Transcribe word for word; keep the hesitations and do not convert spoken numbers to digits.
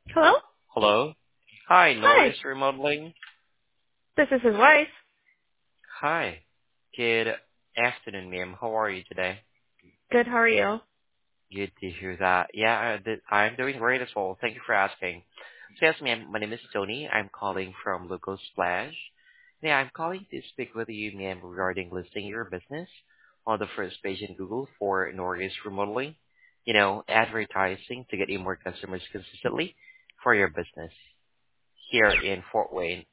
Hello? Hello. Hi, Hi. Norris Remodeling. This is his wife. Hi. Good afternoon, ma'am. How are you today? Good, how are you? Good to hear that. Yeah, uh, th- I'm doing great as well. Thank you for asking. So yes, ma'am, my name is Tony. I'm calling from Local Splash. Yeah, I'm calling to speak with you, ma'am, regarding listing your business on the first page in Google for Norris Remodeling. You know, advertising to get you more customers consistently for your business here in Fort Wayne.